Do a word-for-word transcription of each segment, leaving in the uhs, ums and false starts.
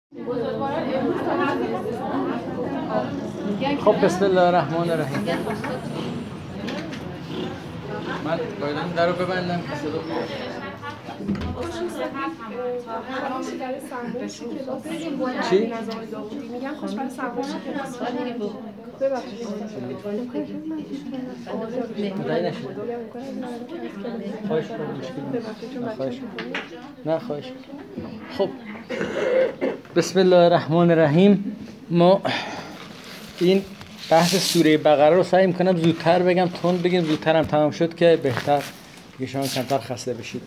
خب بسم الله الرحمن الرحیم. من باید این در رو ببندم که صدا بیاد. چی؟ میگم خوشبخت سربازی کلاس. ببخشید. متوجه نشدم. خواهش می‌کنم. خواهش نه خواهش. خب بسم الله الرحمن الرحیم. ما این بحث سوره بقره رو سعی می‌کنم زودتر بگم، تون بگیم، زودترم تمام شد که بهتر دیگه شما کمتر خسته بشید.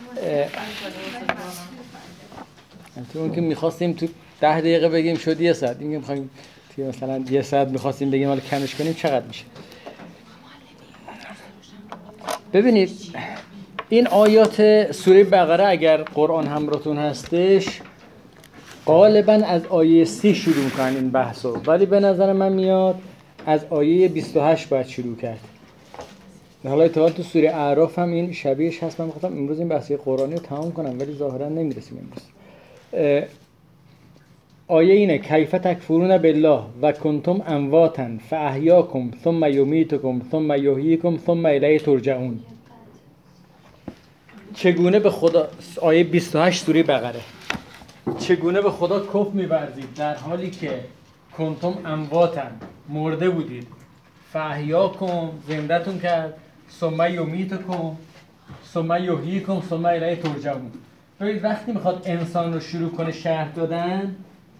تو اون که می‌خواستیم تو ده دقیقه بگیم شد یه ساعت، این که می‌خوایم تو مثلا یه ساعت می‌خواستیم بگیم حالا کمش کنیم چقدر میشه؟ ببینید این آیات سوره بقره اگر قرآن همراهتون هستش غالباً از آیه سی شروع میکنن این بحثو، ولی به نظر من میاد از آیه بیست و هشت باید شروع کرد. حالا اتفاقا تو سوره اعراف هم این شبیهش هست. من می‌خواستم امروز این بحثی قرآنی رو تمام کنم ولی ظاهرا نمیرسیم امروز. آیه اینه کیف تکفرون بالله و کنتم امواتا فاحیاکم ثم یمیتکم ثم یحییکم ثم الیه ترجعون. چگونه به خدا، آیه بیست و هشت سوره بقره، چگونه به خدا کفر می‌ورزید در حالی که کنتم امواتا مرده بودید، فاحیاکم زنده‌تون کرد، ثم یمیتکم ثم یحییکم ثم الیه ترجعون. ببینید وقتی میخواد انسان رو شروع کنه شرح دادن،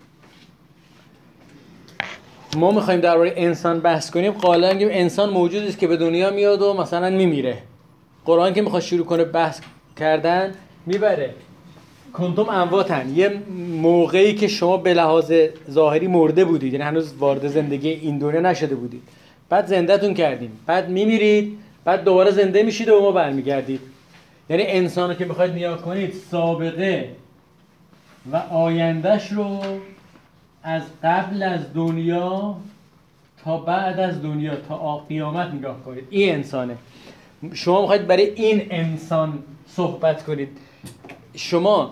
ما میخوایم درباره انسان بحث کنیم، غالبا میگیم انسان موجودی است که به دنیا میاد و مثلا میمیره. قرآن که میخواد شروع کنه بحث کردن میبره کنتم امواتن، یه موقعی که شما به لحاظ ظاهری مرده بودید، یعنی هنوز وارد زندگی این دنیا نشده بودید، بعد زنده‌تون کردیم، بعد میمیرید، بعد دوباره زنده میشید و ما برمیگردید. یعنی انسانو که بخواید نگاه کنید سابقه و آیندهش رو از قبل از دنیا تا بعد از دنیا تا قیامت نگاه کنید، این انسانه. شما میخواید برای این انسان صحبت کنید. شما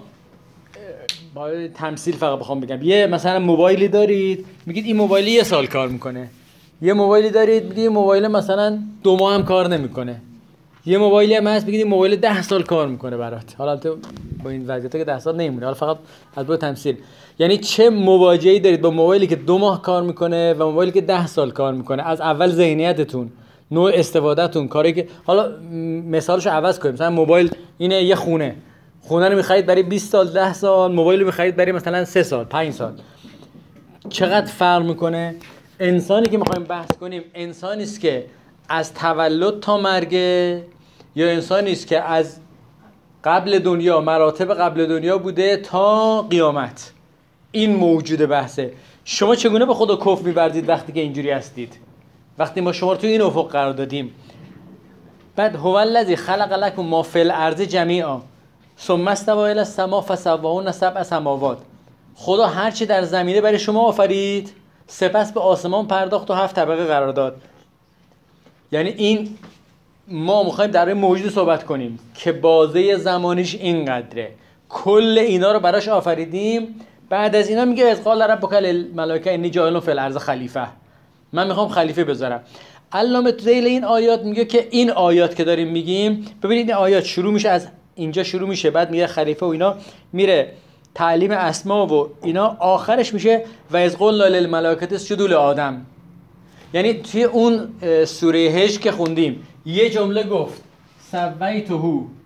با تمثیل فقط بخوام بگم، یه مثلا موبایلی دارید میگید این موبایل یه سال کار میکنه، یه موبایلی دارید میگید این موبایل مثلا دو ماه هم کار نمیکنه، یه موبایلی هم هست میگید این موبایل ده سال کار میکنه برات. حالا تو با این وضعیت که ده سال نمیمونه، حالا فقط از بعد تمثیل. یعنی چه مواجهی دارید با موبایلی که دو ماه کار میکنه و موبایلی که ده سال کار میکنه؟ از اول ذهنیتتون، نوع استفادهتون، کاری که حالا مثالشو عوض کنیم، مثلا موبایل اینه، یه خونه خونه رو می‌خرید برای بیست سال، ده سال، موبایل رو می‌خرید برای مثلا سه سال، پنج سال. چقدر فرق میکنه؟ انسانی که می‌خوایم بحث کنیم انسانی است که از تولد تا مرگ، یا انسانی است که از قبل دنیا، مراتب قبل دنیا بوده تا قیامت؟ این موجود بحثه. شما چگونه به خدا کفر می‌ورزید وقتی که اینجوری هستید؟ وقتی ما شما رو تو این افق قرار دادیم. بعد هو الذی خلق لکم ما فی الارض جمیعا ثم استوى الی السماء فسواهن سبع سماوات. خدا هر چی در زمینه برای شما آفرید، سپس به آسمان پرداخت و هفت طبقه قرار داد. یعنی این ما می‌خوایم درباره موجود صحبت کنیم که بازه زمانیش اینقدره، کل اینا رو براش آفریدیم. بعد از اینا میگه از قال ربک للملائکه انی جاعل فی الارض خلیفه، من میخوام خلیفه بذارم. علامه ذیل این آیات میگه که این آیات که داریم میگیم، ببینید این آیات شروع میشه از اینجا شروع میشه، بعد میگه خلیفه و اینا، میره تعلیم اسما و اینا، آخرش میشه و از قلنا للملائکه اسجدوا لآدم. یعنی توی اون سوره هجر که خوندیم یه جمله گفت سویته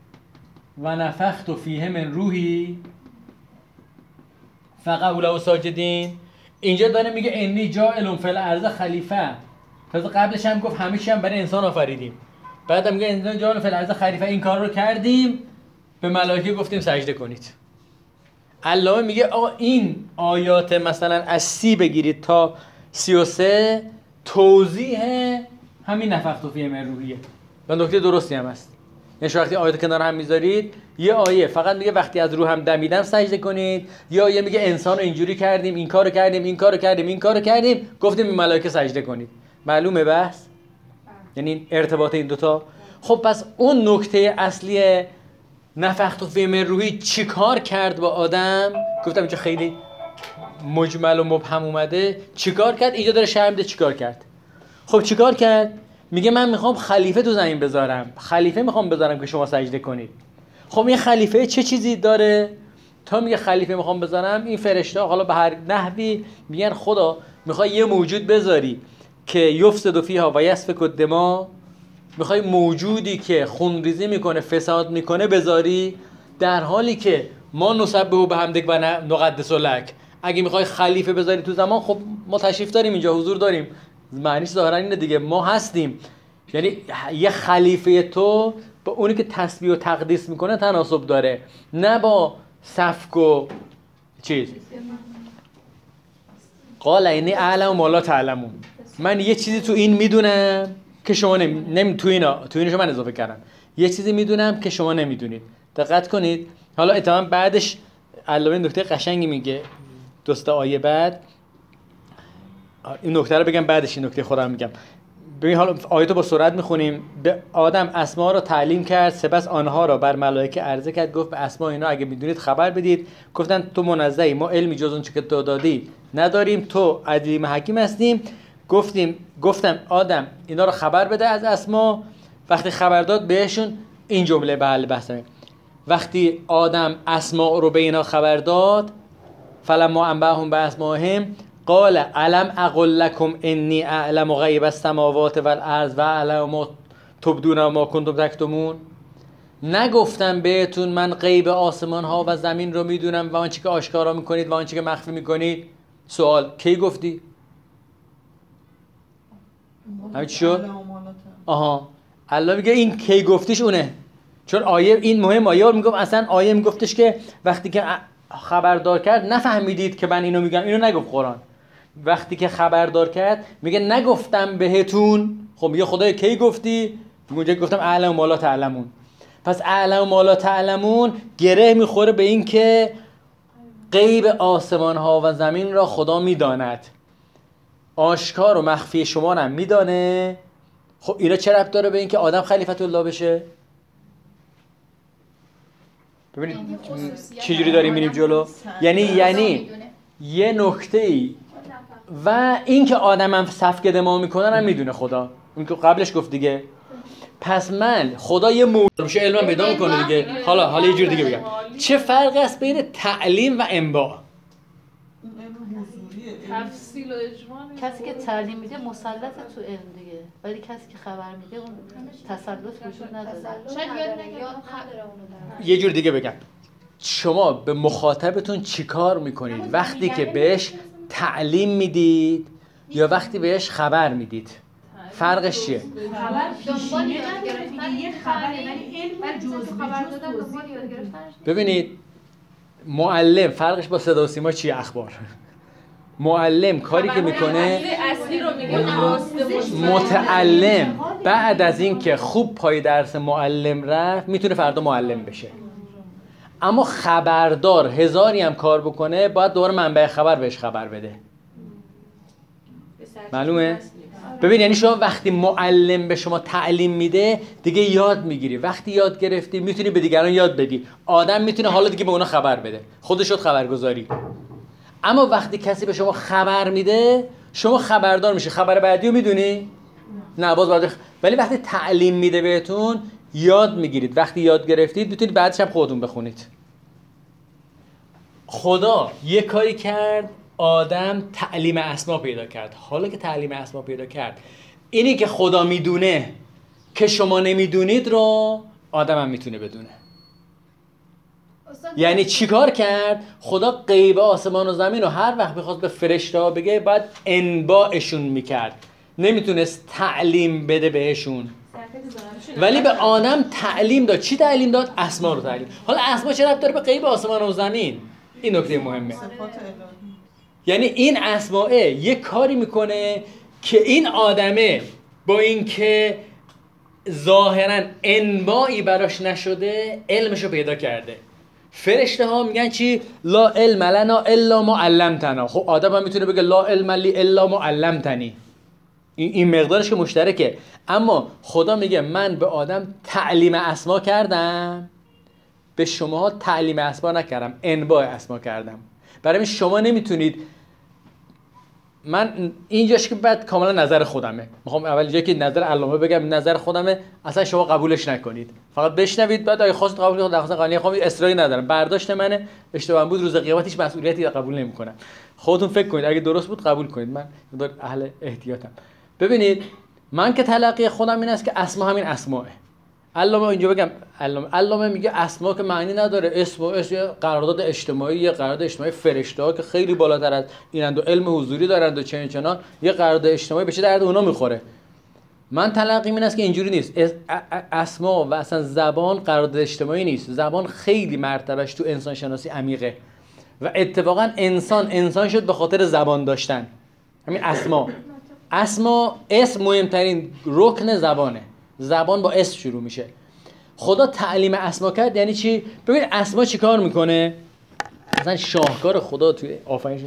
و نفخت فیه من روحی فقعوا له ساجدین. اینجا داره میگه انی جاعل فی الارض خلیفه. تازه قبلش هم گفت همه چی هم برای انسان آفریدیم، بعدم میگه انی جاعل فی الارض خلیفه. این کار رو کردیم، به ملائکه گفتیم سجده کنید. علامه میگه آقا این آیات مثلا از سی بگیرید تا سی و سه توضیح همین نفخت فیه من روحیه و نکته درستی هم هست. یعنی وقتی آیات کنار هم میذارید، یه آیه فقط میگه وقتی از روحم دمیدم سجده کنید، یا آیه میگه انسان رو اینجوری کردیم، این کارو کردیم، این کارو کردیم، این کارو کردیم، گفتیم به ملائکه سجده کنید. معلومه بحث؟ یعنی ارتباط این دوتا. خب پس اون نکته اصلی نفخت فیه من روحی چی کار کرد با آدم؟ گفتم اینجا خیلی مجمل و مبهم اومده چیکار کرد؟ اینجا داره شرح میده چیکار کرد. خب چیکار کرد؟ میگه من میخوام خلیفه تو زمین بذارم، خلیفه میخوام بذارم که شما سجده کنید. خب این خلیفه چه چیزی داره؟ تا میگه خلیفه میخوام بذارم، این فرشته حالا به هر نحوی میگن خدا میخوای یه موجود بذاری که یفسد فیها و یسفک الدماء، میخوای موجودی که خونریزی میکنه فساد میکنه بذاری، در حالی که ما نسبه به حمدک و نقدس لک. اگه میخوای خلیفه بذاری تو زمان، خب ما تشریف داریم اینجا، حضور داریم، معنیش ظاهرا اینه دیگه، ما هستیم. یعنی یه خلیفه تو با اونی که تسبیح و تقدیس میکنه تناسب داره، نه با سفک و چیز. قال اینی اعلم ما لا تعلمون، من یه چیزی تو این میدونم که شما نمی, نمی... تو اینا تو اینو من اضافه کردم، یه چیزی میدونم که شما نمیدونید. دقت کنید. حالا اتفاقا بعدش علامه نکته قشنگی میگه دوست آیه بعد، این نکته رو بگم بعدش این نکته خودم میگم. ببین حالا آیه رو با سرعت میخونیم. به آدم اسما رو تعلیم کرد، سپس آنها را بر ملائکه عرضه کرد، گفت به اسما اینا اگه میدونید خبر بدید. گفتن تو منزهی، ما علمی جز اون چه که تو دادی نداریم، تو علیم حکیم هستیم. گفتیم گفتم آدم اینا رو خبر بده از اسما. وقتی خبر داد بهشون این جمله به حل بحثه. وقتی آدم اسما رو به اینا خبر داد، فلما انبأهم باسمائهم قال الم اقل لكم انی اعلم غیب السماوات والارض و اعلم ما تبدون و ما کنتم تکتمون. نگفتم بهتون من غیب آسمان ها و زمین رو میدونم و آنچه که آشکارا میکنید و آنچه که مخفی میکنید؟ سوال کی گفتی؟ همین چی شد؟ آها، الله میگه این کی گفتیش اونه. چون آیه این مهم، آیه رو میگم اصلا آیه میگفتش که وقتی که خبردار کرد نفهمیدید که من اینو میگم، اینو نگفت قرآن. وقتی که خبردار کرد میگه نگفتم بهتون. خب میگه خدای کی گفتی؟ اونجا گفتم اعلم ما لا تعلمون. پس اعلم ما لا تعلمون گره میخوره به این که غیب آسمان ها و زمین را خدا میداند، آشکار و مخفی شما هم میدانه. خب اینا چه ربط داره به این که آدم خلیفت الله بشه؟ ببینید چجوری داریم میریم جلو. یعنی یعنی یه نکته‌ای و این که آدم هم سفک دماغ میکنن هم میدونه خدا، اون که قبلش گفت دیگه. پس من خدا یه موضوع میشه علم پیدا میکنه دیگه. حالا حالا یه جور دیگه بگم، چه فرقی است بین تعلیم و انباء؟ تفصیل و اجماع. کسی که تعلیم میده مسلط تو علم دیگه، ولی کسی که خبر میده اون تسلط وجود نداره. شاید یاد نگه. یه جور دیگه بگم، شما به مخاطبتون چیکار میکنید وقتی که بهش تعلیم میدید یا وقتی بهش خبر میدید؟ فرقش چیه؟ خبر دنبال یاد گرفتن یه خبره، ولی علم جزئی خبر دادن دنبال یاد گرفتن. ببینید معلم فرقش با صدا و سیما چیه؟ اخبار. معلم کاری که میکنه، متعلم بعد از این که خوب پای درس معلم رفت میتونه فردا معلم بشه. اما خبردار هزاری هم کار بکنه باید دوباره منبع خبر بهش خبر بده. معلومه؟ ببین یعنی شما وقتی معلم به شما تعلیم میده دیگه یاد میگیری، وقتی یاد گرفتی میتونی به دیگران یاد بدی. آدم میتونه حالا دیگه به اونا خبر بده، خودش شد خبرگزاری. اما وقتی کسی به شما خبر میده شما خبردار میشه. خبر بعدی رو میدونی؟ نه باز بعد. ولی وقتی تعلیم میده بهتون یاد میگیرید. وقتی یاد گرفتید میتونید بعدش هم خودتون بخونید. خدا یه کاری کرد، آدم تعلیم اسما پیدا کرد. حالا که تعلیم اسما پیدا کرد، اینی که خدا میدونه که شما نمیدونید رو آدم هم میتونه بدونه. یعنی چیکار کرد؟ خدا غیب آسمان و زمین رو هر وقت بخواست به فرشته ها بگه باید انباءشون میکرد، نمیتونست تعلیم بده بهشون. ولی به آدم تعلیم داد. چی تعلیم داد؟ اسما رو تعلیم. حالا اسما چه ربط داره به غیب آسمان و زمین؟ این نکته مهمه. یعنی این اسماء یه کاری میکنه که این آدمه با اینکه ظاهرا انبائی براش نشده علمشو پیدا کرده. فرشته ها میگن چی؟ لا علم لنا الا ما علمتنا. خب آدم هم میتونه بگه لا علم لی الا ما علمتنی. این این مقدارش که مشترکه. اما خدا میگه من به آدم تعلیم اسما کردم، به شما تعلیم اسما نکردم، انباء اسما کردم. برای شما نمیتونید. من اینجاش که بعد کاملا نظر خودمه، میخوام اول اینجا که نظر علامه بگم، نظر خودمه، اصلا شما قبولش نکنید، فقط بشنوید، بعد اگه خواست قبول کنید، درخواست قانونی خواهم اصراری ندارم، برداشت منه، اشتباه بود روز قیامت هیچ مسئولیتی قبول نمیکنم. خودتون فکر کنید، اگه درست بود قبول کنید، من اهل احتیاطم. ببینید من که تلقی خودم این است که اسما همین اسماءه. علامه اینجا بگم، علامه علامه میگه اسما که معنی نداره، اسم و اسم قرارداد اجتماعی، یه قرارداد اجتماعی فرشته‌ها که خیلی بالاتر از اینند و علم حضوری دارند و چنین چنان، یه قرارداد اجتماعی به چه درد اونا میخوره. من تلقی این است که اینجوری نیست. اسما و اصلا زبان قرارداد اجتماعی نیست. زبان خیلی مرتبهش تو انسان شناسی عمیقه و اتفاقا انسان انسان شد به خاطر زبان داشتن. همین اسما اسما اسم مهمترین رکن زبانه. زبان با اسم شروع میشه. خدا تعلیم اسما کرد یعنی چی؟ ببین اسما چی کار میکنه؟ مثلا شاهکار خدا توی آفرینش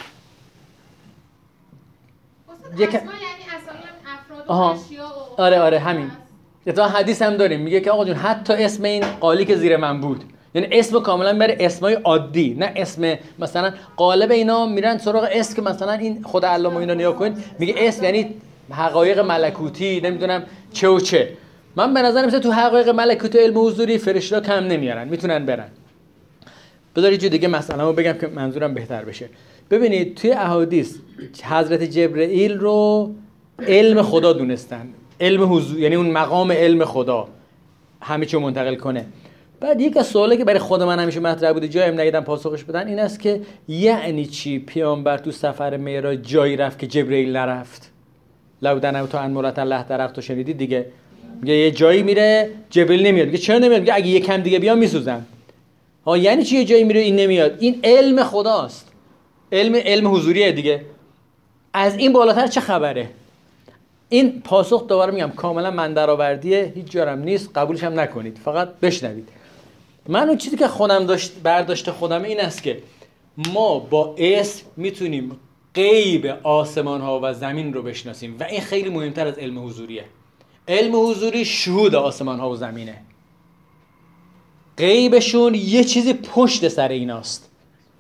یک اسما یعنی اسامی افراد و اشیا و آره آره همین. اتفاقا حدیث هم داریم میگه که آقا جون حتی اسم این قالی که زیر من بود، یعنی اسم کاملا بره اسمای عادی، نه اسم مثلا قالب اینا میرن سراغ اسم که مثلا این خود علامه اینا نیا کنید میگه اسم یعنی حقایق ملکوتی، نمیدونم چه و چه. من به نظر میاد تو حقایق ملکوتی علم حضوری فرشته‌ها کم نمیارن، میتونن برن. بذارید یه دیگه مسئله‌مو بگم که منظورم بهتر بشه. ببینید توی احادیث حضرت جبرئیل رو علم خدا دونستن، علم حضور یعنی اون مقام علم خدا همه چیو منتقل کنه. بعد یک از سوالی که برای خود من همیشه مطرح بوده جایم ندیدم پاسخش بدن این است که یعنی چی پیامبر تو سفر معراج جایی رفت که جبرئیل نرفت؟ لو دنوت عن مرات الله درخت تو شنیدید دیگه، میگه یه جایی میره جبرئیل نمیاد، میگه چرا نمیاد؟ میگه اگه یکم دیگه بیام میسوزم. ها یعنی چی یه جایی میره این نمیاد؟ این علم خداست، علم علم حضوریه دیگه. از این بالاتر چه خبره؟ این پاسخ دوباره میگم کاملا من درآوردیه، هیچ جارم نیست، قبولش هم نکنید، فقط بشنوید. من اون چیزی که خودم داشت برداشت خودم این است که ما با اسم میتونیم غیب آسمان ها و زمین رو بشناسیم و این خیلی مهمتر از علم حضوریه. علم حضوری شهود آسمان ها و زمینه، غیبشون یه چیزی پشت سر ایناست.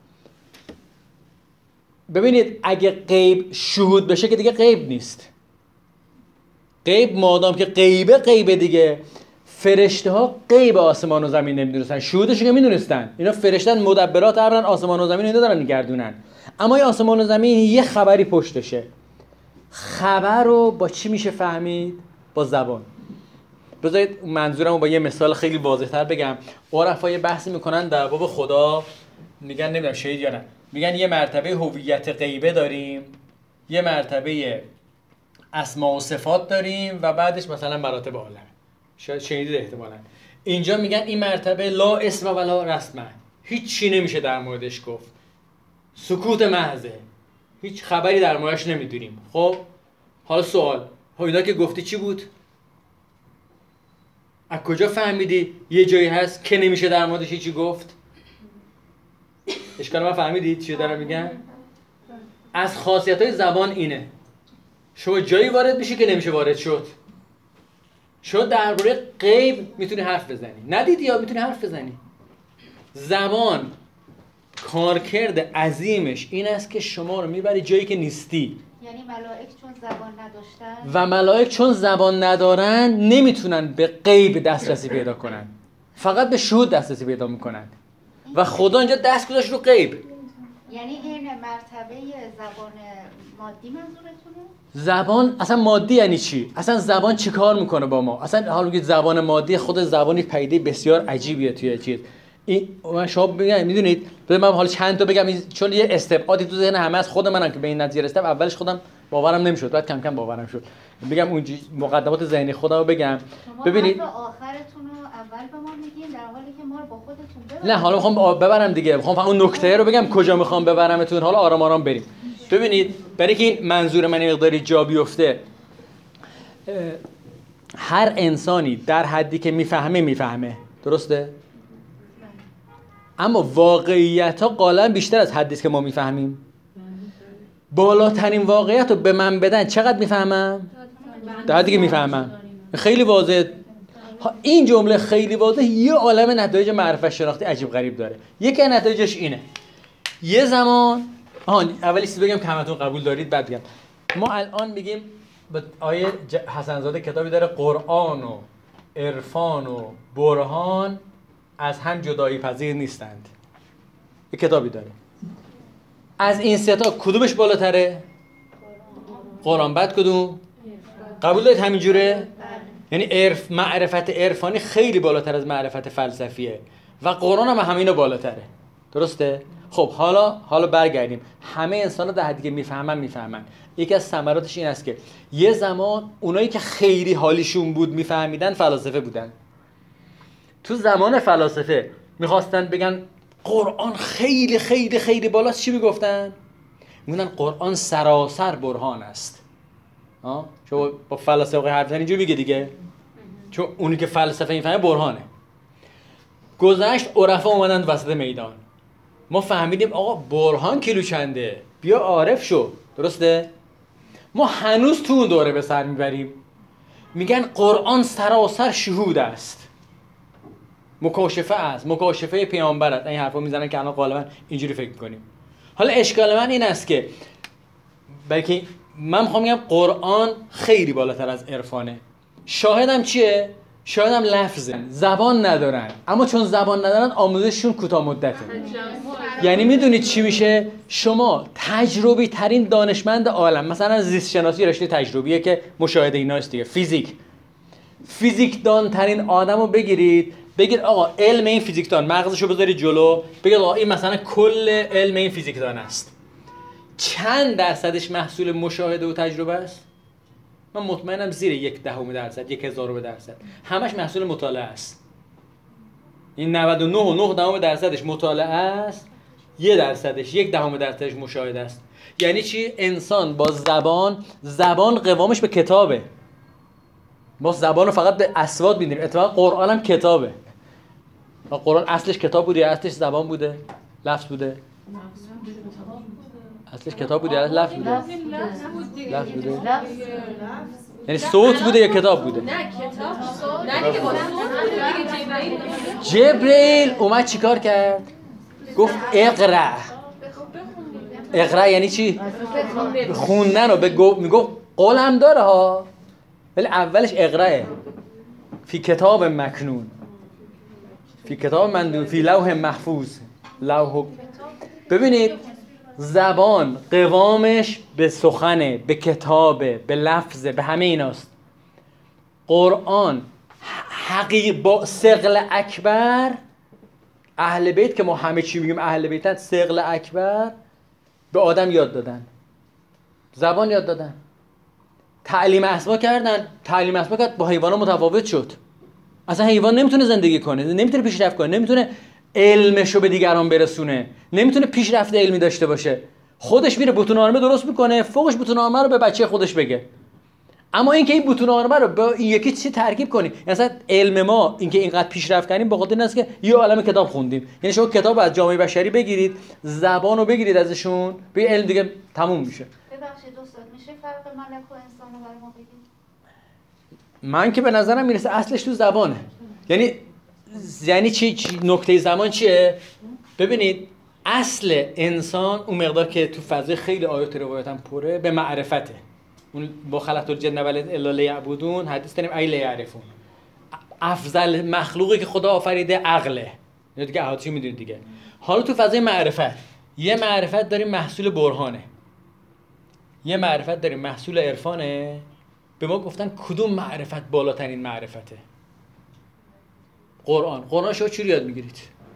ببینید اگه غیب شهود بشه که دیگه غیب نیست. غیب مادام که غیبه غیبه دیگه. فرشته ها غیب آسمان و زمین نمیدونستن، شهودش که میدونستن. اینا فرشتن مدبرات امرن، آسمان و زمین اینا دارن میگردونن. اما این آسمان و زمین یه خبری پشتشه. خبر رو با چی میشه فهمید؟ با زبان. بذارید منظورم رو با یه مثال خیلی واضح‌تر بگم. عرفا یه بحثی میکنن در باب خدا، میگن نمیدونم شهید یا نه، میگن یه مرتبه هویت غیبه داریم، یه مرتبه اسما و صفات داریم و بعدش مثلا مراتب عالم. شاید شنیدید احتمالاً. اینجا میگن این مرتبه لا اسم ولا رسمه، هیچ چی نمیشه در موردش گفت، سکوت محضه، هیچ خبری در موردش نمیدونیم. خب حالا سوال، اینا که گفتی چی بود؟ از کجا فهمیدی یه جایی هست که نمیشه در موردش هیچی گفت؟ اشکال من فهمیدید چی دارم میگم؟ از خاصیت‌های زبان اینه، شما جایی وارد میشی که نمیشه وارد شد. شما درباره غیب میتونی حرف بزنی، ندیدی یا میتونی حرف بزنی. زبان کارکرد عظیمش این است که شما رو میبری جایی که نیستی. یعنی ملائک چون زبان نداشتن و ملائک چون زبان ندارن نمیتونن به غیب دسترسی پیدا کنن، فقط به شهود دسترسی پیدا میکنن و خدا اینجا دست گذاشت رو غیب. یعنی این مرتبه زبان مادی منظورتونه؟ زبان اصلا مادی یعنی چی؟ اصلا زبان چی کار میکنه با ما؟ اصلا حالا میگید زبان مادی، خود زبانی پدیده بسیار عجیبیه توی چیز. این من شما بگم میدونید، بذار من حالا چند تا بگم چون یه استبعادی تو ذهن همه از خود منم که به این نتیجه رسیدم. اولش خودم باورم نمیشد، بعد کم کم باورم شد. بگم اون مقدمات ذهنی خودم رو بگم. ببینید شما آخرتون رو اول به ما میگین در حالی که ما رو با خودتون ببرید. نه حالا میخوام ببرم دیگه، میخوام اون نکته رو بگم کجا میخوام ببرمتون. حالا آرام آرام بریم. ببینید برای که این منظور من مقداری جا بیفته، هر انسانی در حدی که میفهمه میفهمه، درسته؟ اما واقعیت ها غالبا بیشتر از حدی است که ما میفهمیم. بالاترین واقعیت رو به من بدن چقدر میفهمم؟ در حدی که میفهمم. خیلی واضح. این جمله خیلی واضح یه عالم نتایج معرفت شناختی عجیب غریب داره. یکی از نتایجش اینه یه زمان آها اولی چیز بگم که همتون قبول دارید بعد بگم. ما الان میگیم به آیه حسنزاده کتابی داره قرآن و عرفان و برهان از هم جدایی پذیر نیستند. یه کتابی داره. از این سه تا کدومش بالاتره؟ قرآن. بعد کدوم؟ قبول دارید همینجوره؟ یعنی عرف معرفت عرفانی خیلی بالاتر از معرفت فلسفیه و قرآن هم همینو بالاتره. درسته؟ خب حالا حالا برگردیم. همه انسان‌ها در حدی که میفهمن میفهمن. یکی از ثمراتش این است که یه زمان اونایی که خیلی حالیشون بود میفهمیدن فلاسفه بودن. تو زمان فلاسفه میخواستن بگن قرآن خیلی خیلی خیلی بالاست، چی میگفتن؟ میگفتن قرآن سراسر برهان است. ها؟ چون با فلاسفه حرف زدن اینجوری میگه دیگه. چون اونی که فلسفه میفهمه برهانه. گذشت عرفا اومدن وسط میدان. ما فهمیدیم آقا برهان کیلو چنده، بیا عارف شو. درسته؟ ما هنوز تو اون دوره به سر میبریم. میگن قرآن سراسر شهود است، مکاشفه است، مکاشفه پیامبر است. این حرفا میزنن که الان غالبا اینجوری فکر میکنیم. حالا اشکال من این است که بلکه من میخوام بگم قرآن خیلی بالاتر از عرفانه. شاهدم چیه؟ شاهدم لفظه. زبان ندارن، اما چون زبان ندارن آموزششون کوتاه مدته. یعنی میدونید چی میشه؟ شما تجربی ترین دانشمند عالم، مثلا زیست شناسی رشته تجربیه که مشاهده ایناست دیگه، فیزیک فیزیک دان ترین آدمو بگیرید، بگید آقا علم این فیزیک دان، مغزشو بذارید جلو، بگید آقا این مثلا کل علم این فیزیک دان است، چند درصدش محصول مشاهده و تجربه است؟ من مطمئنم زیر یک دهم درصد، یک هزارم درصد. همش محصول مطالعه است. این نود و نه و نه دهم درصدش مطالعه است، یک درصدش، یک دهم درصدش مشاهده است. یعنی چی؟ انسان با زبان، زبان قوامش به کتابه. ما زبان رو فقط به اصوات می‌دونیم. اتفاقا قرآن هم کتابه. قرآن اصلش کتاب بوده یا اصلش زبان بوده؟ لفظ بوده؟ اصلش کتاب بوده یا لفظ بوده؟ لفظ بوده. یعنی صوت بوده یا کتاب بوده؟ نه کتاب. نه دیگه با صوت. جبرئیل اومد چیکار کرد؟ گفت اقرا. اقرا یعنی چی؟ خوندن رو به میگفت قولم داره ها، ولی اولش اقراه. فی کتاب مکنون، فی کتاب مندون، فی لوح محفوظ. لوح. ببینید زبان قوامش به سخنه، به کتابه، به لفظه، به همه ایناست. قرآن حقیق با ثقل اکبر، اهل بیت که ما همه چی میگیم اهل بیتن، ثقل اکبر به آدم یاد دادن، زبان یاد دادن، تعلیم اسما کردن. تعلیم اسما کرد با حیوانا متفاوت شد. اصلا حیوان نمیتونه زندگی کنه، نمیتونه پیشرفت کنه، نمیتونه علمشو به دیگران برسونه، نمیتونه پیشرفت علمی داشته باشه. خودش میره بوتون آرمه درست میکنه، فوقش بوتون آرمه رو به بچه خودش بگه. اما اینکه این بوتون آرمه رو با این یکی چی ترکیب کنی، مثلا علم ما اینکه اینقدر پیشرفت کردیم به خاطر این است که یه عالمه کتاب خوندیم. یعنی شما کتاب از جامعه بشری بگیرید، زبانو بگیرید ازشون، به علم دیگه تموم میشه. ببخشید استاد، میشه فرق ملک و انسان رو برای ما بگید؟ من که به نظرم میرسه اصلش تو زبانه. یعنی یعنی چی, چی؟ نکته زمان چیه؟ ببینید اصل انسان اون مقدار که تو فضای خیلی آیات روایات هم پره به معرفته. اون با خلقت الجن والانس الا لیعبدون حدیث داریم ای لیعرفون. افضل مخلوقی که خدا آفریده عقله. یا دیگه احادیثی میدونید دیگه. حالا تو فضای معرفت یه معرفت داریم محصول برهانه، یه معرفت داریم محصول عرفانه. به ما گفتن کدوم معرفت بالاترین معرفته؟ قرآن. قرآن شما چی رو یاد میگیرید؟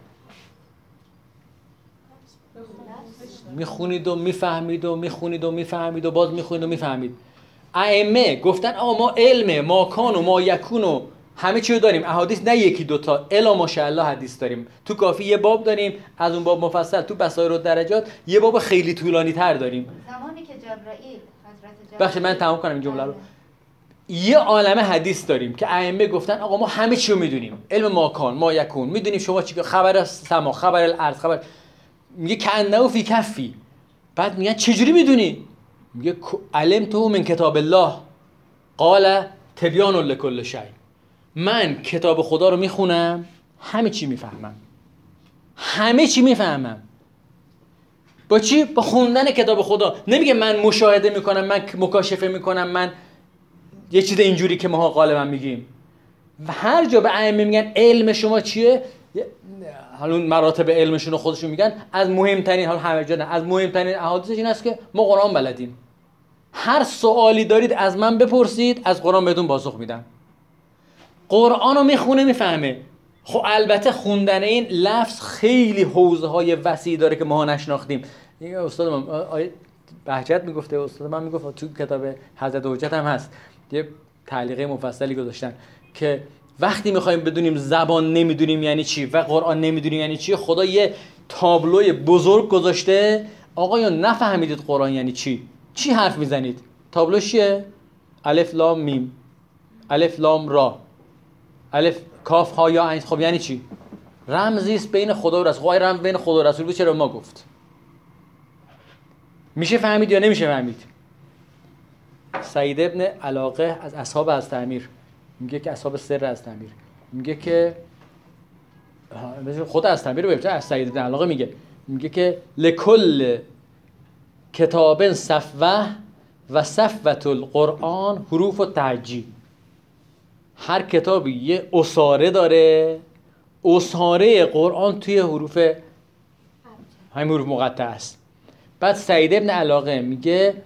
میخونید و میفهمید و میخونید و میفهمید و باز میخونید و میفهمید. ائمه گفتن آقا ما علم ما کان و ما یکون و همه چی رو داریم. احادیث نه یکی دوتا، الا ماشاءالله حدیث داریم. تو کافی یه باب داریم، از اون باب مفصل تو بصائر و درجات یه باب خیلی طولانی تر داریم. زمانی که جبرائیل حضرت جبرائیل بخش من تمام کنم این جمله رو. یه عالمه حدیث داریم که ائمه گفتن آقا ما همه چی رو میدونیم، علم ما کان ما یکون، میدونیم شما چی، خبر سما، خبر الارض، خبر. میگه کأنه فی کفی. بعد میگن چجوری میدونی؟ میگه علمت من کتاب الله قال تبیان لکل شیء. من کتاب خدا رو میخونم، همه چی میفهمم، همه چی میفهمم. با چی؟ با خوندن کتاب خدا. نمیگه من مشاهده میکنم، من مکاشفه میکنم، من یه چیز اینجوری که ما غالبا میگیم. و هر جا به ائمه میگن علم شما چیه، حالا مراتب علمشون رو خودشون میگن، از مهمترین، حالا همه جا نه، از مهمترین احادیثش این است که ما قرآن بلدیم. هر سوالی دارید از من بپرسید، از قرآن بهتون پاسخ میدم. قرآن رو میخونه میفهمه. خب البته خوندن این لفظ خیلی حوزه های وسیع داره که ما نشناختیم. این استاد من آیه بهجت میگفته، استاد من میگفت تو کتاب حضرت حجت هم هست، یه تعلیقه مفصلی گذاشتن که وقتی میخوایم بدونیم زبان نمیدونیم یعنی چی و قرآن نمیدونیم یعنی چی، خدا یه تابلوی بزرگ گذاشته. آقایان نفهمیدید قرآن یعنی چی؟ چی حرف میزنید؟ تابلو چیه؟ الف لام میم، الف لام را، الف کاف ها یا عین. خب یعنی چی؟ رمزی است بین خدا و رسول. خب رمز بین خدا و رسول بود، چرا ما گفت؟ میشه فهمید یا نمیشه فهمید؟ سعید ابن علاقه از اصحاب از تعمیر میگه که اصحاب سر از تعمیر میگه که خود از تعمیر رو ببینید، از سعید ابن علاقه میگه میگه که لکل کتاب صفوه و صفوة القرآن حروف و تعجی. هر کتابی یه اساره داره، اساره قرآن توی حروف همین حروف مقطع است. بعد سعید ابن علاقه میگه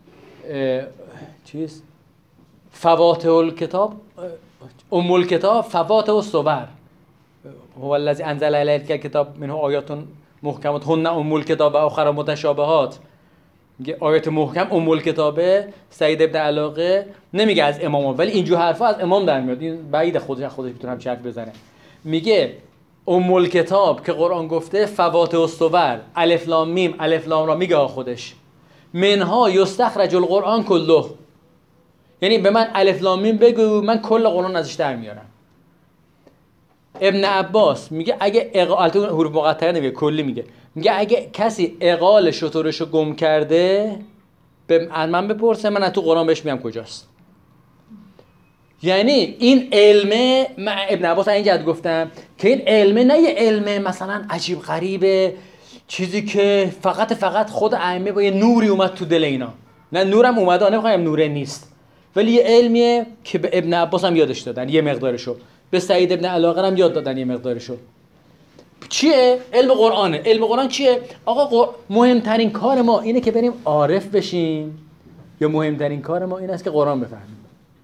چیز فواتح الکتاب ام الکتاب فواتح الصور هو الذی انزل الیک الکتاب منه آیات محکمات هن ام الکتاب و اخر متشابهات. میگه آیات محکم ام الکتابه. سعید ابن علاقه نمیگه از امام، ولی اینجور حرفا از امام در میاد. این بعید خودش خودش میتونه هم حرف بزنه. میگه ام الکتاب که قرآن گفته فواتح الصور الف لام میم الف لام را میگه خودش منها یستخرج القرآن کله، یعنی به من الف لام میم بگو من کل قرآن ازش در میارم. ابن عباس میگه اگه اقال حروف مقطعه نمیگه کلی میگه میگه اگه کسی اقال شطورشو گم کرده به من بپرسه، من از تو قرآن بهش میگم کجاست. یعنی این علمه، من ابن عباس این جد گفتم که این علمه نه یه علمه مثلا عجیب غریبه، چیزی که فقط فقط خود ائمه با یه نوری اومد تو دل اینا. نه نورم اومده، نمیخوایم نوره نیست، ولی یه علمیه که به ابن عباس هم یادش دادن یه مقدارشو، به سعید ابن علاقه هم یاد دادن یه مقدارشو. چیه؟ علم قرآنه. علم قرآن چیه؟ آقا قر... مهمترین کار ما اینه که بریم عارف بشیم یا مهمترین کار ما این است که قرآن بفهمیم؟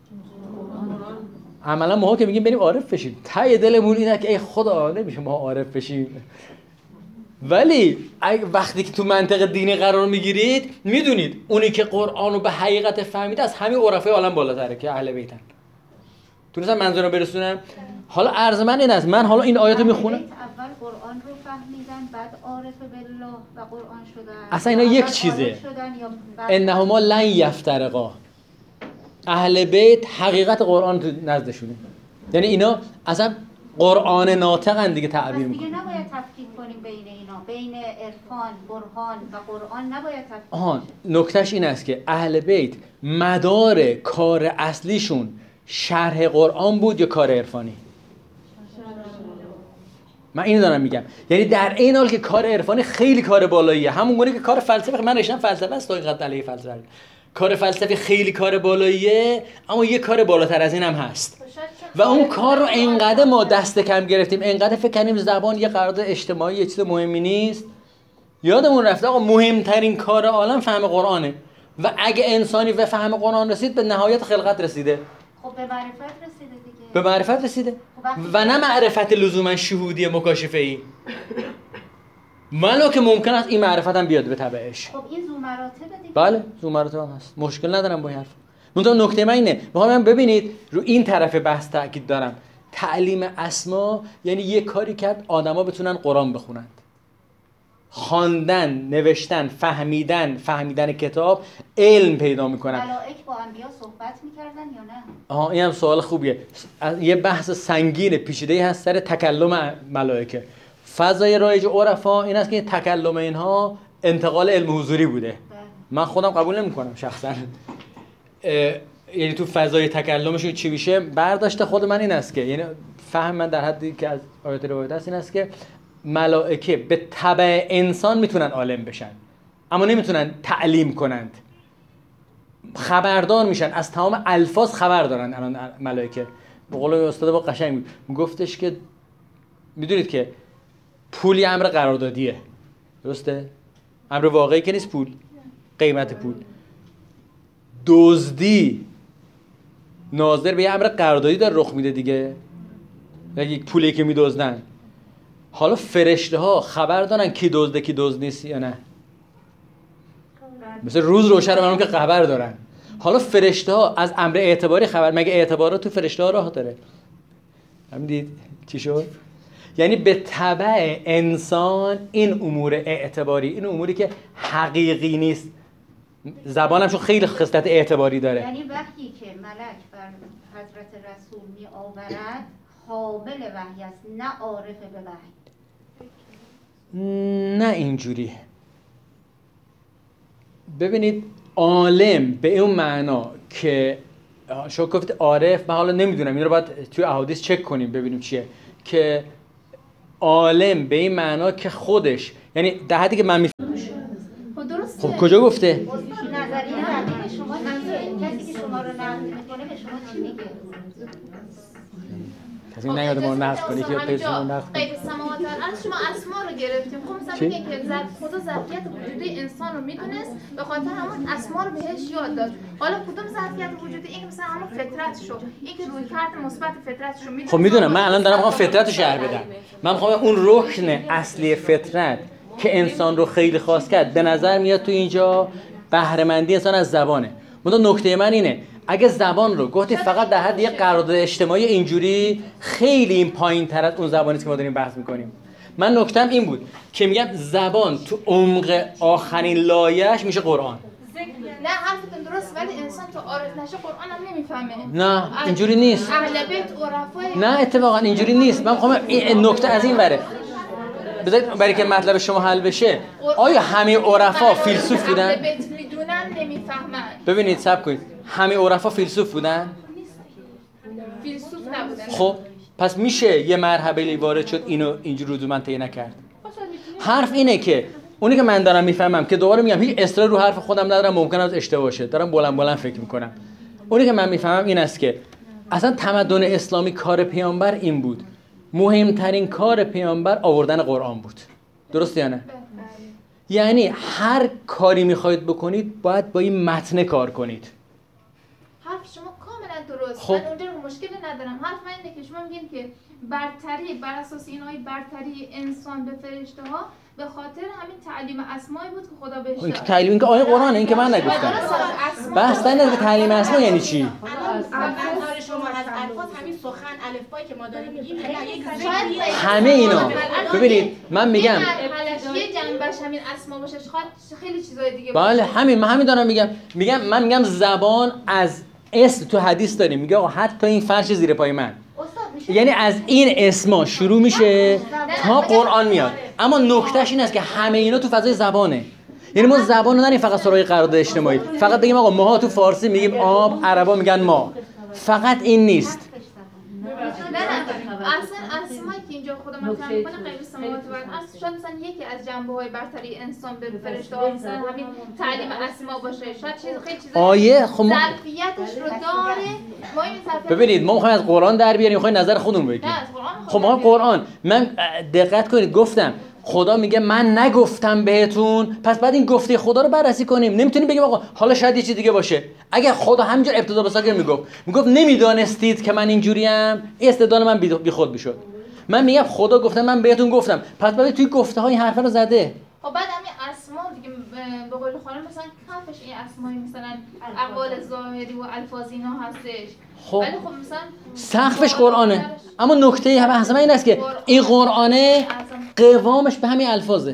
عملا ما که میگیم بریم عارف بشیم، ته دلمون اینه که ای خدا نمیشه ما عارف بشیم. ولی وقتی که تو منطق دینی قرار میگیرید میدونید اونی که قرآن رو به حقیقت فهمیده از همین عرفای عالم بالاتره که اهل بیتن. تونستم منظورم برسونم؟ حالا عرض من این است، من حالا این آیاتو میخونم، اول قرآن رو فهمیدن بعد عارف بالله و قرآن شدن. اصلا اینا یک چیزه. انهما لن یفترقا. اهل بیت حقیقت قرآن تو نزدشونه، یعنی اینا اصلا قرآن ناطقن دیگه تعبیر میکنن. دیگه نباید تفکیک کنیم بین اینا، بین عرفان، برهان و قرآن نباید تفکیک. آها، نکتهش این است که اهل بیت مدار کار اصلیشون شرح قرآن بود یا کار عرفانی؟ من اینو دارم میگم، یعنی در این حال که کار عرفانی خیلی کار بالاییه، همون گونه که کار فلسفه، من رشتم فلسفه است تا اینقدر علیه فلسفه، کار فلسفی خیلی کار بالاییه، اما یه کار بالاتر از این هم هست و اون کار رو اینقدر ما دست کم گرفتیم، اینقدر فکر کنیم زبان یه قرارداد اجتماعی یه چیز مهمی نیست، یادمون رفته آقا مهمترین کار عالم فهم قرآنه و اگه انسانی به فهم قرآن رسید به نهایت خلقت رسیده. خب به معرفت رسیده دیگه. به معرفت رسیده و نه معرفت لزوما شهودی مکاشفه‌ای. ولو که ممکن است این معرفت هم بیاد به تبعش. خب این ذو مراتبه دیگه. بله ذو مراتب هم هست، مشکل ندارم با این حرف. منتها نکته من اینه، میخوام ببینید رو این طرف بحث تاکید دارم. تعلیم اسما یعنی یه کاری کرد آدما بتونن قرآن بخونند. خواندن، نوشتن، فهمیدن، فهمیدن کتاب، علم پیدا میکنن. ملائک با انبیا صحبت میکردن یا نه؟ آها این هم سوال خوبیه. یه بحث سنگین پیچیده‌ای هست سر تکلم ملائکه. فضای رایج عرفا این است که تکلم اینها انتقال علم حضوری بوده. من خودم قبول نمی‌کنم شخصا. یعنی تو فضای تکلمشون چی میشه؟ برداشت خود من این است که یعنی فهم من در حدی که از آیات روایت است این است که ملائکه به تبع انسان میتونن عالم بشن، اما نمیتونن تعلیم کنند. خبردار میشن، از تمام الفاظ خبر دارن الان ملائکه. به قول استاد با قشنگ گفتش که میدونید که پول یه امر قراردادیه، درسته؟ امر واقعی که نیست پول، قیمت پول. دزدی ناظر به یه امر قراردادی داره رخ میده دیگه، یک پولی که میدزدن. حالا فرشته ها خبر دارن کی دزده کی دزد نیست یا نه؟ مثل روز روشن برام که خبر دارن. حالا فرشته ها از امر اعتباری خبر، مگه اعتبارات تو فرشته ها راه داره؟ هم دید چی شد؟ یعنی به تبع انسان این امور اعتباری، این اموری که حقیقی نیست، زبانم چون خیلی خصلت اعتباری داره. یعنی وقتی که ملک بر حضرت رسول می آورد حامل وحی است، نه عارف به وحی. نه اینجوری. ببینید عالم به اون معنا که شما گفتید عارف، من حالا نمیدونم، این رو باید توی احادیث چک کنیم ببینیم چیه، که عالم به این معنا که خودش، یعنی در حدی که من میفهمم. خب کجا گفته؟ نظریه بعدی شما چیه؟ کسی که شما رو نقد میکنه به شما چی میگه؟ کسی نیاد ما رو نقد کنه که پیش شما نقد کنه. غیب السماوات والارض شما اسما رو گرفتیم. خب مثلا میگه که ذات خدا ظرفیت وجودی انسان رو میدونست، به خاطر همون اسما رو بهش یاد داد. حالا کدوم ظرفیت وجودی؟ این مثلا همون فطرت شو، این که روی کارت مثبت فطرت شو میدونه. خب میدونم، من الان دارم میخوام فطرت رو شرح بدم. من میخوام اون رکن اصلی فطرت که انسان رو خیلی خاص کرد به نظر میاد تو اینجا بهره مندی انسان از زبانه. منتها نکته من اینه اگه زبان رو گفتی فقط در حد یک قرارداد اجتماعی اینجوری، خیلی این پایین تر از اون زبانی که ما داریم بحث میکنیم. من نکتم این بود که میگم زبان تو عمق آخرین لایه‌اش میشه قرآن. نه حرفتون درست، ولی انسان تو عارف نشه قرآن هم نمیفهمه. نه اینجوری نیست. اهل بیت عرفای نه اتفاقا اینجوری نیست. من میخوام این نکته از این وره بذارید برای که مطلب شما حل بشه. آیا همه عرفا فیلسوف بودن؟ اهل بیت میدونن نمیفهمن. ببینید صبر کنید، همه عرفا فیلسوف بودن؟ فیلسوف نبودن. خب پس میشه یه مرحله وارد شد اینو اینجوری رو من طی نکرد. حرف اینه که اونی که من دارم میفهمم که دوباره میگم هیچ اصرار رو حرف خودم ندارم، ممکنه از اشتباه باشه، دارم بلند بلند فکر میکنم. اونی که من میفهمم این است که اصلا تمدن اسلامی کار پیامبر این بود، مهمترین کار پیامبر آوردن قرآن بود. درسته یا نه؟ یعنی هر کاری میخواید بکنید باید با این متن کار کنید. حرف شما کاملا درست. خب. من اونجا رو مشکلی ندارم. حرف من اینه که شما میگین که برتری بر اساس اینهای برتری انسان به فرشته ها به خاطر همین تعلیم اسمایی بود که خدا بهش این داد. که تعلیم این که آیه قرآنه، این که من نگفتم. بحث اینه که تعلیم اسما یعنی چی؟ ابزار شما از الفاظ همین سخن الفبایی که ما داریم میگیم یک همه اینا ببینید من میگم یه جنبش همین اسما باشه، شاید خیلی چیزای دیگه باشه. بله همین، من همین دارم میگم. میگم من میگم زبان از اسم تو حدیث داریم میگه آقا حتی این فرش زیر پای من، یعنی از این اسما شروع میشه تا قرآن میاد. اما نکتهش این است که همه اینا تو فضای زبانه. یعنی ما زبان رو نریم فقط سراغ قرارداد اجتماعی، فقط بگیم آقا ماها تو فارسی میگیم آب، عربا میگن ما، فقط این نیست. نه نه اصلا اسمایی که اینجا خدا مطرح میکنه غیب السماوات والارض، شاید مثلا یکی از جنبه‌های برتری انسان به فرشته‌ها مثلا همین تعلیم اسما باشه، شاید چیز خیلی چیزا آیه خب ما ظرفیتش رو داره. ما این ظرفیت ببینید ما میخوایم از قرآن در بیاریم، میخوایم نظر خودمون بگیم. نه، از قرآن خب ما قرآن، من دقت کنید گفتم خدا میگه من نگفتم بهتون، پس بعد این گفته خدا رو بررسی کنیم. نمیتونیم بگیم آقا حالا شاید یه چیز دیگه باشه. اگر خدا همینجور ابتدا به ساکن میگفت میگفت نمیدانستید که من اینجوریم، این استدلال من بی خود میشد. من میگم خدا گفته من بهتون گفتم، پس بعد توی گفته ها این حرفا رو زده. خب بعد همین اسما دیگه به قول خانم مثلا کفش این اسمایی مثلا اقوال ظاهری و الفاظ اینا هستش. خب ولی خب مثلا سقفش قرآنه، اما نکته بحث من این است که این قرآنه قوامش به همین الفاظه.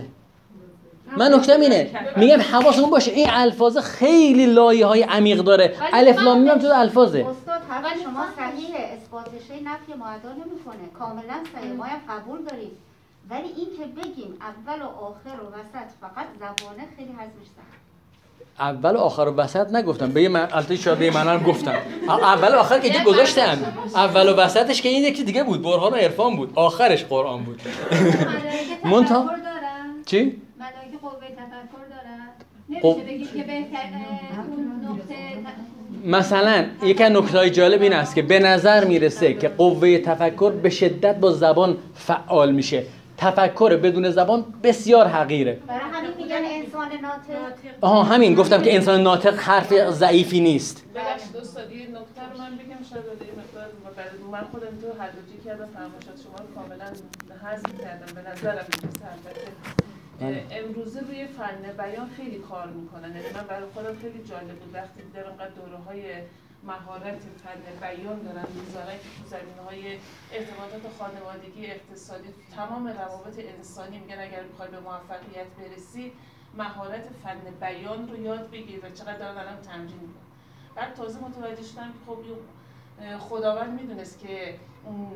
من نکتم اینه میگم حواسمون باشه این الفاظ خیلی لایه‌های عمیق داره. الف لام میم تو الفاظه. استاد حرف شما صحیحه، اثباتش نفی معدا نمیکنه، کاملا صحیح، ما هم قبول داریم. ولی این که بگیم اول و آخر و وسط فقط زبانه خیلی حذفش سخت. اول و آخر و وسط نگفتم، به من البته شاید به من هم گفتم. اول و آخر که اینجا گذاشتم، اول و وسطش که این یکی دیگه بود، برهان و عرفان بود، آخرش قرآن بود. ملائکه منتها تفکر دارن؟ چی؟ ملائکه قوه تفکر دارن؟ نمیشه بگید که بهتر اون نقطه مثلا یکی از نکته‌های جالب این است که به نظر میرسه که قوه تفکر به شدت با زبان فعال میشه. تفکر بدون زبان بسیار حقیره. برای همین میگن انسان ناطق. آها همین گفتم که انسان ناطق حرف ضعیفی نیست. ببخشید استاد یه نکته رو من بگم شاید یه مقدار من خودم تو حدوجی کردم فرمایشات شما رو کاملا حذف کردم. به نظرم میرسه البته امروزه روی فن بیان خیلی کار میکنن. یعنی من برای خودم خیلی جالب بود وقتی دیدم انقدر دوره‌های مهارت فن بیان دارن میذارن که تو زمینه‌های ارتباطات خانوادگی، اقتصادی، تمام روابط انسانی میگن اگر بخوای به موفقیت برسی مهارت فن بیان رو یاد بگیر و چقدر دارن الان تمرین میکنن. بعد تازه متوجه شدم که خب خداوند میدونست که اون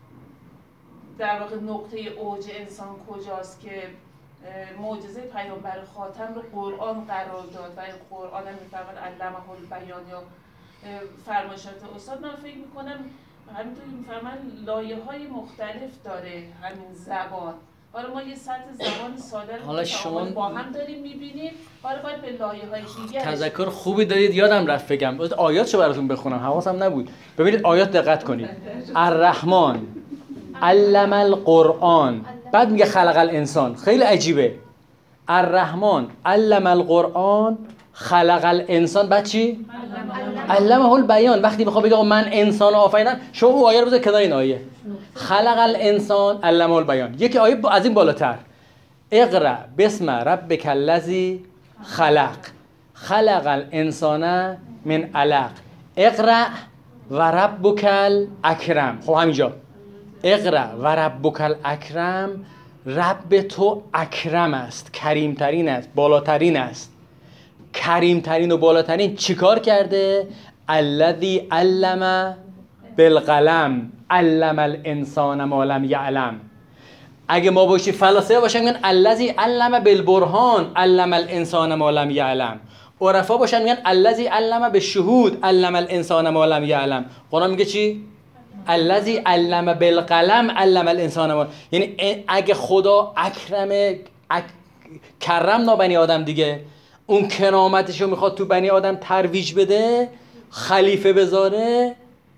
در واقع نقطه اوج انسان کجاست که معجزه پیامبر خاتم رو قرآن قرار داد و این قرآن هم میفرماد علمه البیان یا فرمایشات استاد. من فکر میکنم همینطور میفرمان لایه های مختلف داره همین زبان. حالا ما یه سطح زبان ساده رو شما با هم داریم میبینیم، حالا باید به لایه های دیگه. تذکر خوبی دارید، یادم رفت بگم آیاتشو براتون بخونم، حواسم نبود. ببینید آیات دقت کنید. الرحمن علم القرآن، بعد میگه خلق الانسان. خیلی عجیبه. الرحمن علم القرآن خلق الانسان، بعد چی؟ علمه البیان. وقتی بخوام بگم من انسان آفریدم، شما اون آیه رو بذار کنار این آیه. خلق الانسان علمه البیان. یکی آیه از این بالاتر. اقرأ بسم ربک الذی خلق خلق الانسان من علق اقرأ و ربک الاکرم. خب همینجا اقرأ و ربک الاکرم، رب تو اکرم است، کریمترین است، بالاترین است. کریمترین و بالاترین چیکار کرده؟ الذی علم بالقلم علم الانسان ما لم یعلم. اگه ما باشی فلاسفه باشن میگن الذی علم بالبرهان علم الانسان ما لم یعلم. عرفا باشن میگن الذی علم بالشهود علم الانسان ما لم یعلم. قرآن میگه چی؟ الذی علم بالقلم علم الانسان ما. یعنی اگه خدا اکرم اک... کرم بنی آدم دیگه، اون کرامتشو میخواد تو بنی آدم ترویج بده، خلیفه بذاره،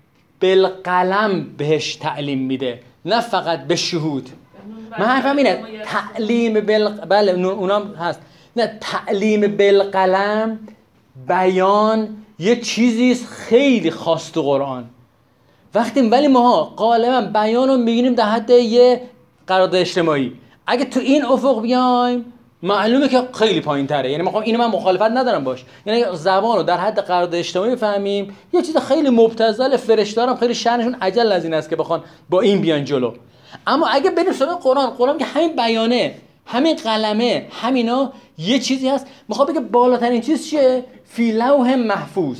بالقلم بهش تعلیم میده، نه فقط به شهود. من حرفم اینه تعلیم بال بله اونام هست. نه تعلیم بالقلم بیان یه چیزی خیلی خاص تو قرآن. وقتی ولی ما غالبا بیان رو میگیریم در حد یه قرارداد اجتماعی. اگه تو این افق بیایم معلومه که خیلی پایین تره. یعنی میخوام اینو من مخالفت ندارم باش، یعنی زبان رو در حد قرارداد اجتماعی بفهمیم یه چیز خیلی مبتذل، فرشته‌ها خیلی شأنشون عجل از این است که بخوان با این بیان جلو. اما اگه بریم سراغ قرآن، قرآن که همین بیانه، همین قلمه، همینا یه چیزی هست. میخوام بگم بالاترین چیز چیه؟ فی لوح محفوظ.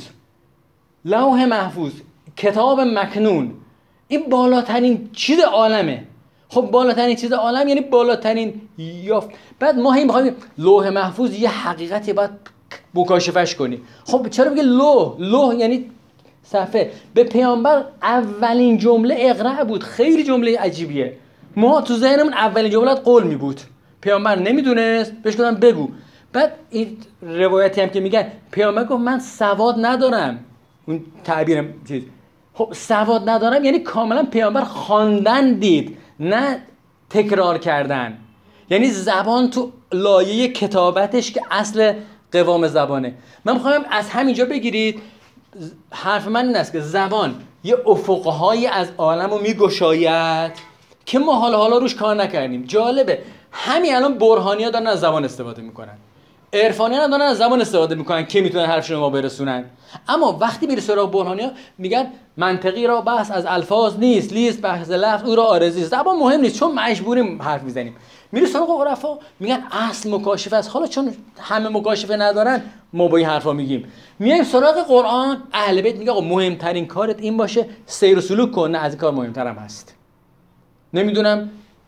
لوح محفوظ، کتاب مکنون، این بالاترین چیز عالمه. خب بالاترین چیز عالم یعنی بالاترین یافت. بعد ما هم می‌خوایم لوح محفوظ یه حقیقتی باید مکاشفش کنی. خب چرا میگه لوح؟ لوح یعنی صفحه. به پیامبر اولین جمله اقرأ بود. خیلی جمله عجیبیه. ما تو ذهنمون اولین جمله قول می بود. پیامبر نمیدونست، بهش گفتم بگو. بعد این روایتی هم که میگن پیامبر گفت من سواد ندارم. اون تعبیر چیز. خب سواد ندارم یعنی کاملا پیامبر خواندن دید، نه تکرار کردن. یعنی زبان تو لایه کتابتش که اصل قوام زبانه. من میخوام از همینجا بگیرید. حرف من این است که زبان یه افقهایی از عالم رو میگشاید که ما حالا حالا روش کار نکردیم. جالبه همین الان برهانی ها دارن از زبان استفاده میکنن، عرفانی ها دارن از زبان استفاده میکنن که میتونن حرفشون رو ما برسونن. اما وقتی میره سراغ برهانی ها میگن منطقی را بحث از الفاظ نیست، لیست بحث لفظ او را عارضی. زبان مهم نیست چون مجبوریم حرف میزنیم. میره سراغ عرفا میگن اصل مکاشفه است. حالا چون همه مکاشفه ندارن ما با این حرفا میگیم. میایم سراغ قرآن، اهل بیت میگه آقا مهمترین کارت این باشه سیر و سلوک کن، نه از این کار مهمترم هست. نمیدونم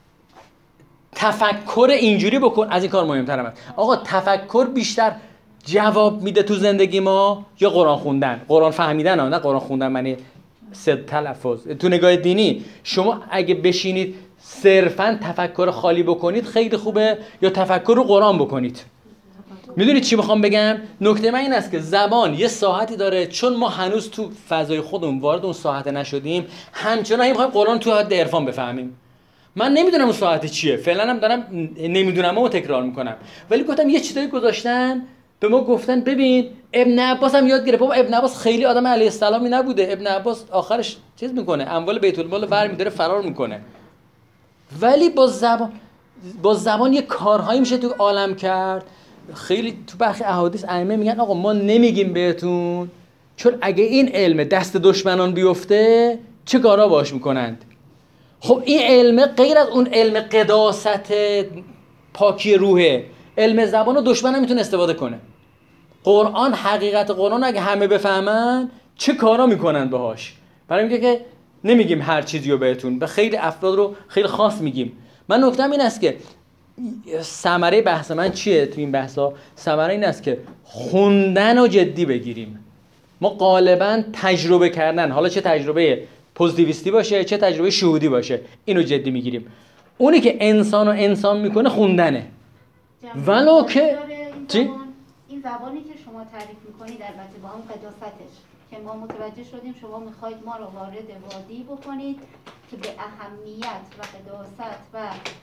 تفکر اینجوری بکن، از این کار مهمترم هست. آقا تفکر بیشتر جواب میده تو زندگی ما یا قرآن خوندن؟ قرآن فهمیدن ها، نه قرآن خوندن معنی صد تلفظ. تو نگاه دینی شما اگه بشینید صرفاً تفکر خالی بکنید خیلی خوبه، یا تفکر رو قرآن بکنید؟ میدونید چی میخوام بگم؟ نکته من این است که زبان یه ساحتی داره، چون ما هنوز تو فضای خودمون وارد اون ساحت نشدیم، همچنان میخوایم قرآن تو حد عرفان بفهمیم. من نمیدونم اون ساعت چیه، فعلا هم دارم نمیدونم و تکرار میکنم، ولی گفتم یه چیزایی گذاشتن به ما گفتن ببین ابن عباس هم یاد گرفت. بابا ابن عباس خیلی آدم علیه السلامی نبوده، ابن عباس آخرش چیز میکنه، اموال بیت المال برمی‌داره فرار میکنه، ولی با زبان با زبان یه کارهایی میشه تو عالم کرد. خیلی تو برخی احادیث ائمه میگن آقا ما نمیگیم بهتون، چون اگه این علم دست دشمنان بیفته چه کارا باش میکنند. خب این علم غیر از اون علم قداست پاکی روحه، علم زبان و دشمن هم میتونه استفاده کنه. قرآن، حقیقت قرآن اگه همه بفهمن چه کارا میکنن باهاش. برای اینکه که نمیگیم هر چیزی رو بهتون، به خیلی افراد رو خیلی خاص میگیم. من نکتم این است که ثمره بحث من چیه تو این بحثا؟ ثمره این است که خوندن رو جدی بگیریم. ما غالبا تجربه کردن، حالا چه تجربه پوزیتیویستی باشه چه تجربه شهودی باشه، اینو جدی میگیریم. اونی که انسان و انسان میکنه خوندنه. ولو که چی؟ این زبانی که شما تعریف میکنید البته با اون قداستش که ما متوجه شدیم شما میخواید ما رو وارد وادی بکنید که به اهمیت و قداست و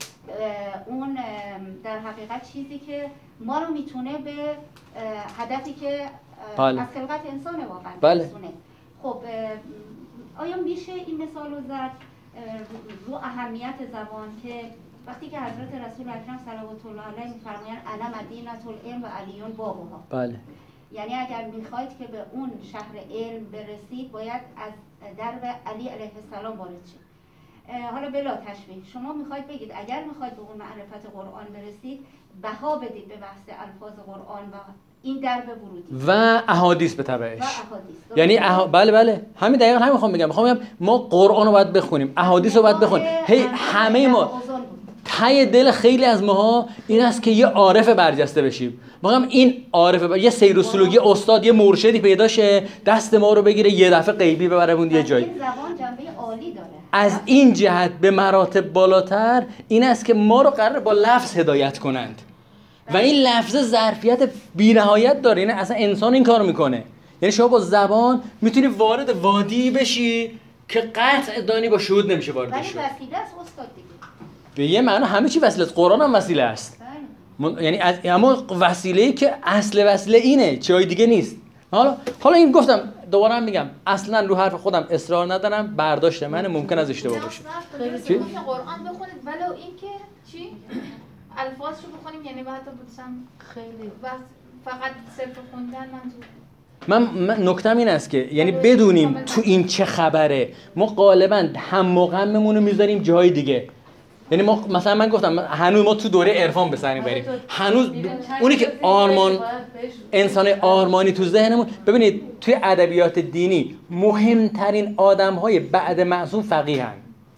اون در حقیقت چیزی که ما رو میتونه به هدفی که بله. از خلقت انسان واقعا بله. میتونه. خب آیا میشه این مثال رو زد رو اهمیت زبان که وقتی که حضرت رسول اکرم صلوات الله علیه میفرمایند انا مدینة العلم و علیون بابها، بله. یعنی اگر میخواید که به اون شهر علم برسید باید از درب علی علیه السلام وارد شید. حالا بلا تشبیه شما میخواید بگید اگر میخواید به اون معرفت قرآن برسید بها بدید به بحث الفاظ قرآن و این درب ورودی و احادیث به تبعش. و احادیث. یعنی اح... بله بله همین دقیقاً همین میخوام بگم. میخوام بگم ما قرآن رو باید بخونیم، احادیث رو باید بخونیم. هی همه ما ته دل خیلی از ماها این است که یه عارف برجسته بشیم. میگم این عارف بر... یه سیر و سلوکی استاد، یه مرشدی پیدا شه دست ما رو بگیره یه دفعه غیبی ببرمون یه جایی. این زبان جنبه عالی داره. از این جهت به مراتب بالاتر این است که ما رو قرار با لفظ هدایت کنند و این لفظ ظرفیت بی‌نهایت داره. یعنی اصلا انسان این کارو میکنه. یعنی شما با زبان میتونی وارد وادی بشی که قطع دانی با شهود نمیشه وارد ولی شد. وسیله است استاد دیگه. به یه معنی همه چی وسیله است. قرآن هم وسیله است. من... یعنی از اما وسیله‌ای که اصل وسیله اینه، چیزای دیگه نیست. حالا حالا این گفتم دوباره هم میگم اصلا رو حرف خودم اصرار ندارم، برداشت من ممکن از اشتباه باشه. چی؟ قرآن بخونید ولو اینکه چی؟ الفاظشو بخونیم یعنی بعد بودم خیلی بس فقط صرف خوندن منظور. من, من نکتم این است که یعنی بدونیم تو این چه خبره. ما غالبا هم و غممون رو میذاریم جای دیگه. یعنی ما مثلا من گفتم هنوز ما تو دوره عرفان به سر میبریم، هنوز اونی که آرمان انسان آرمانی تو ذهنمون. ببینید توی ادبیات دینی مهمترین آدم‌های بعد معصوم فقیهن.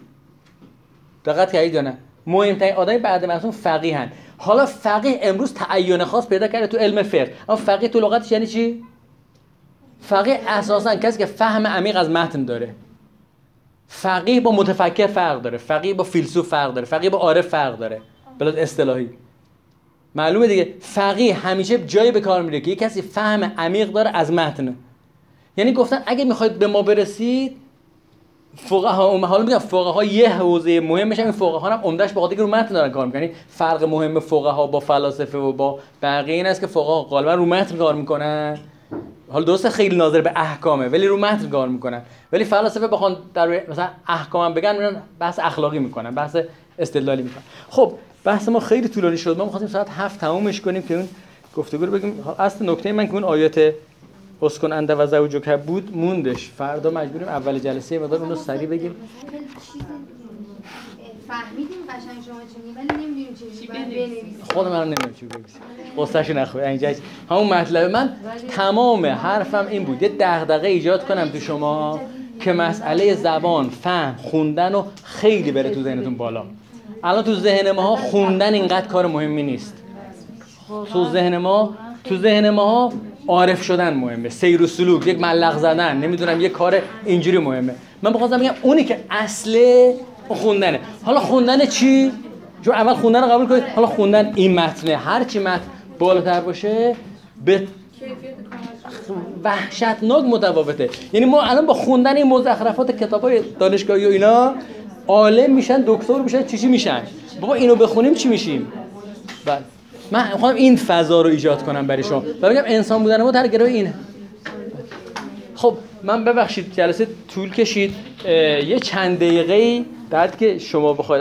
دقت کردید یا نه؟ مهمترین آدمای بعد معصوم فقیهن. حالا فقیه امروز تعین خاص پیدا کرده تو علم فقه. اما فقیه تو لغتش یعنی چی؟ فقیه اساساً کسی که فهم عمیق از متن داره. فقیه با متفکر فرق داره، فقیه با فیلسوف فرق داره، فقیه با عارف فرق داره. به لحاظ اصطلاحی معلومه دیگه. فقیه همیشه جایی به کار میره که یک کسی فهم عمیق داره از متن. یعنی گفتن اگه میخواید به ما برسید فقها، حالا میگم فقها یه حوزه مهمش این فقها هم عمدهش به خاطر اینکه رو متن دارن کار میکنن. فرق مهم فقها با فلاسفه و با بقیه این است که فقها غالبا رو متن کار میکنن. حالا درسته خیلی ناظر به احکامه ولی رو متن کار میکنن، ولی فلاسفه بخوان در مثلا احکام بگن میرن بحث اخلاقی میکنن، بحث استدلالی میکنن. خب بحث ما خیلی طولانی شد. ما می‌خواستیم ساعت هفت تمومش کنیم که اون گفتگو رو بگیم. اصل نکته من که اون آیات اسکن انت و زوجک بود موندش، فردا مجبوریم اول جلسه مقدار اون رو سریع بگیم. فهمیدیم قشنگ شما چی میگین ولی نمیدونیم چی بنویسیم. خود منم نمیدونم چی بنویسم. قصه‌شو نخوای اینجا همون مطلب من تمام حرفم این بود یه دغدغه ایجاد کنم تو شما که مسئله زبان، فهم، خوندن رو خیلی بره تو ذهنتون بالا. الان تو ذهن ما خوندن اینقدر کار مهمی نیست. تو ذهن ما تو ذهن ما عارف شدن مهمه، سیر و سلوک، یک ملق زدن، نمیدونم یه کار اینجوری مهمه. من بخواستم بگم اونی که اصله خوندنه. حالا خوندن چی؟ چون اول خوندن رو قبول کنید، حالا خوندن این متنه، هر چی متن بالاتر باشه به وحشتناک متفاوته. یعنی ما الان با خوندن این مزخرفات کتابای دانشگاهی و اینا عالم میشن، دکتر میشن، چی چی میشن. بابا اینو بخونیم چی میشیم؟ بله من میخوام این فضا رو ایجاد کنم برای شما و بگم انسان بودن ما در گروه اینه. خب من ببخشید جلسه طول کشید، یه چند دقیقه‌ای بعد که شما بخواید